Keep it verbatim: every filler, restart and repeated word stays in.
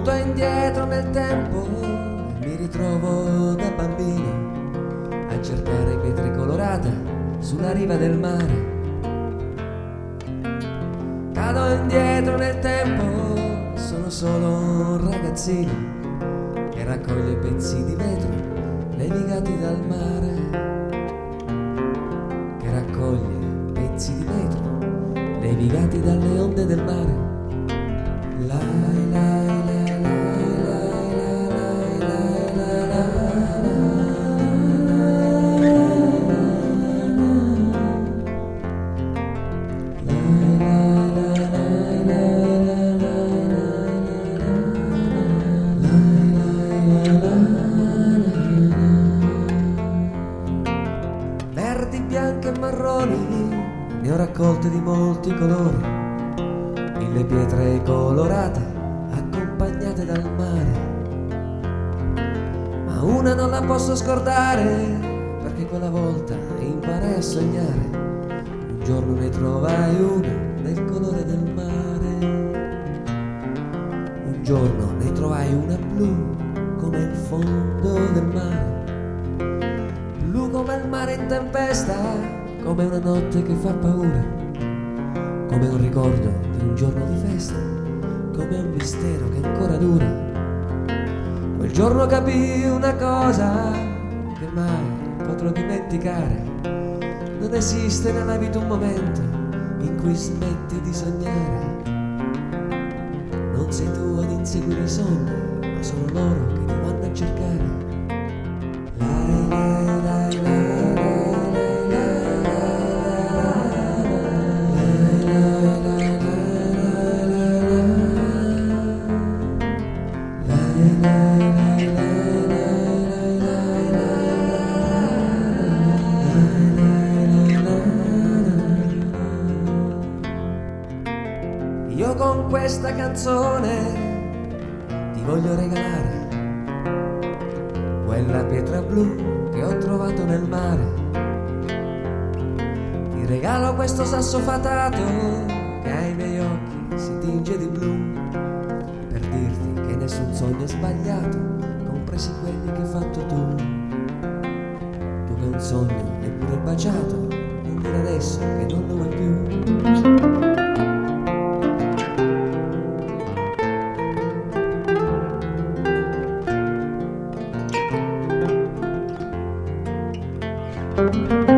Butto indietro nel tempo e mi ritrovo da bambino a cercare pietre colorate sulla riva del mare. Cado indietro nel tempo, sono solo un ragazzino che raccoglie pezzi di vetro levigati dal mare, che raccoglie pezzi di vetro levigati dalle onde del mare. Lai, lai, lai, lai, lai, lai, lai, lai, lai. Verdi, bianche e marroni ne ho raccolte di molti colori, mille pietre colorate accompagnate dal mare, ma una non la posso scordare perché quella volta imparai a sognare. Un giorno ne trovai una del colore del mare, un giorno ne trovai una blu come il fondo del mare, blu come il mare in tempesta, come una notte che fa paura, come un ricordo di un giorno di festa, come un mistero che ancora dura. Quel giorno capii una cosa che mai potrò dimenticare: non esiste nella vita un momento in cui smetti di sognare. Non sei tu ad inseguire i sogni, ma sono loro che ti vanno a cercare. Lai, lai, lai, lai, lai, lai, lai, lai, lai, io con questa canzone ti voglio regalare quella pietra blu che ho trovato nel mare. Ti regalo questo sasso fatato che ai miei occhi si tinge di blu, per dirti che nessun sogno è sbagliato, compresi quelli che hai fatto tu. Tu che un sogno neppure baciato, non dire adesso che non lo vuoi più. Thank you.